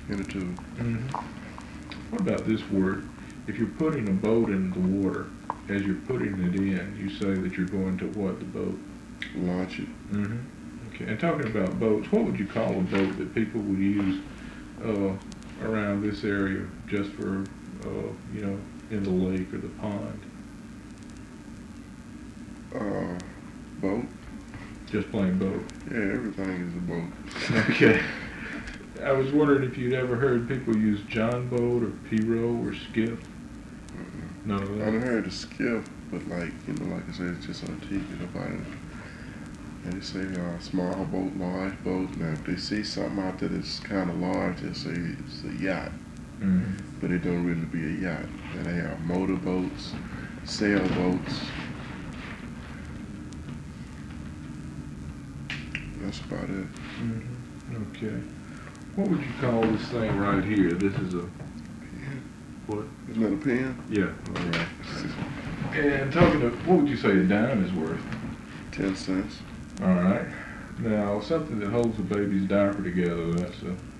in the tube. What about this word? If you're putting a boat in the water, as you're putting it in, you say that you're going to what, the boat? Launch it. Okay, and talking about boats, what would you call a boat that people would use around this area just for, you know, in the lake or the pond? Boat. Just plain boat. Yeah, everything is a boat. Okay. I was wondering if you'd ever heard people use John boat or pirogue or skiff. None of that. I've heard of skiff, but like, you know, like I said, it's just on TV about it. And they say small boat, large boat. Now, if they see something out there that's kind of large, they say it's a yacht. But it don't really be a yacht. And they have motor boats, sailboats. That's about it. Okay. What would you call this thing right here? This is a Pen. what? Isn't that a pen? Yeah. All right. And talking of, what would you say a dime is worth? 10 cents. All right. Now, something that holds a baby's diaper together, that's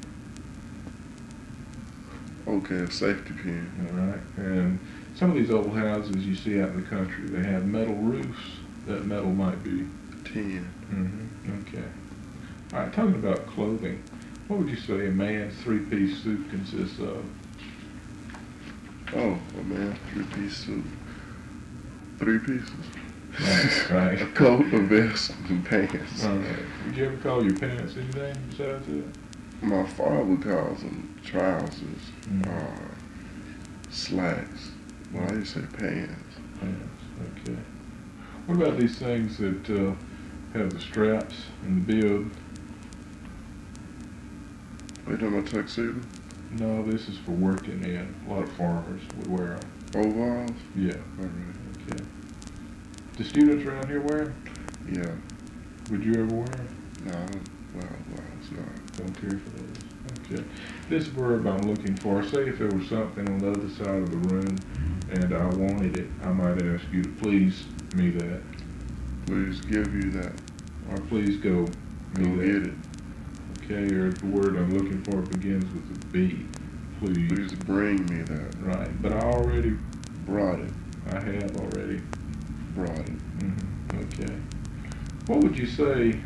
a safety pin. all right. And some of these old houses you see out in the country, they have metal roofs. That metal might be 10. Okay. All right, talking about clothing, what would you say a man's three-piece suit consists of? Oh, a man, 3-piece suit. 3 pieces. Right. A coat, a vest, and pants. All right. Would you ever call your pants anything besides that? My father calls them trousers, slacks. Well, I used to say pants. Pants, okay. What about these things that have the straps and the bib? Are you talking about tuxedo? No, this is for working in. A lot of farmers would wear them. Overalls? Yeah. All right. Okay. Do students around here wear them? Yeah. Would you ever wear them? No, well, it's not. Don't care for those. Okay. This verb I'm looking for, say if there was something on the other side of the room and I wanted it, I might ask you to please me that. Please give you that. Or please go me Go that. get it. Okay, or if the word I'm looking for begins with a B, please. Please bring me that. Right, but I already Brought it. I have already. Brought it. Okay. What would you say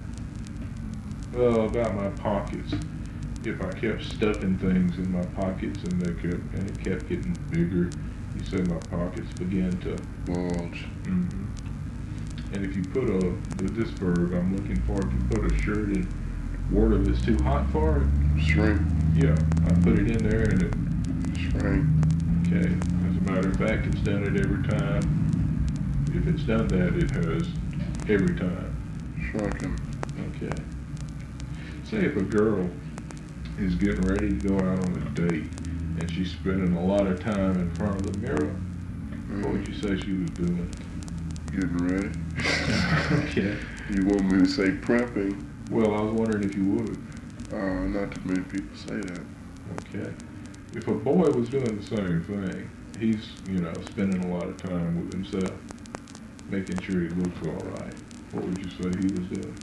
about my pockets? If I kept stuffing things in my pockets and it kept getting bigger, you say my pockets began to Bulge. And if you put this verb I'm looking for, if you put a shirt in water that's too hot for it, Shrink. yeah, I put it in there and it Shrink. okay. As a matter of fact, it's done it every time. If it's done that, it has every time. Shrunken. Okay. Say if a girl is getting ready to go out on a date and she's spending a lot of time in front of the mirror, what would you say she was doing? Getting ready. Okay. You want me to say prepping? Well, I was wondering if you would. Not too many people say that. Okay. If a boy was doing the same thing, he's, you know, spending a lot of time with himself, making sure he looks all right, what would you say he was doing?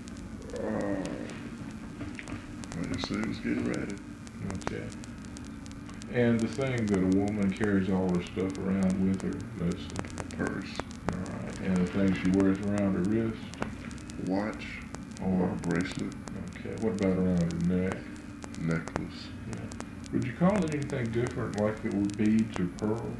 I just say he was getting ready. Okay. And the thing that a woman carries all her stuff around with her, that's Purse. all right. And the thing she wears around her wrist, Watch. or Or bracelet. okay, what about around her neck? Necklace. Yeah. Would you call it anything different, like it were beads or pearls?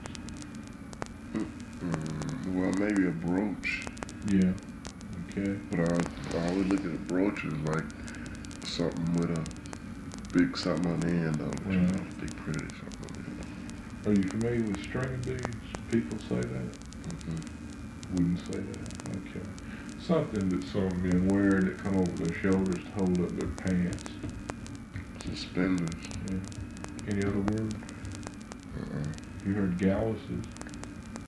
Well, maybe a brooch. Yeah. Okay. But I always look at a brooch as like something with a big something on the end of it. You know, big pretty something on the end. Are you familiar with string beads? People say that. Wouldn't say that. Okay. Something that some men wear that come over their shoulders to hold up their pants. Suspenders. Yeah. Any other word? You heard galluses?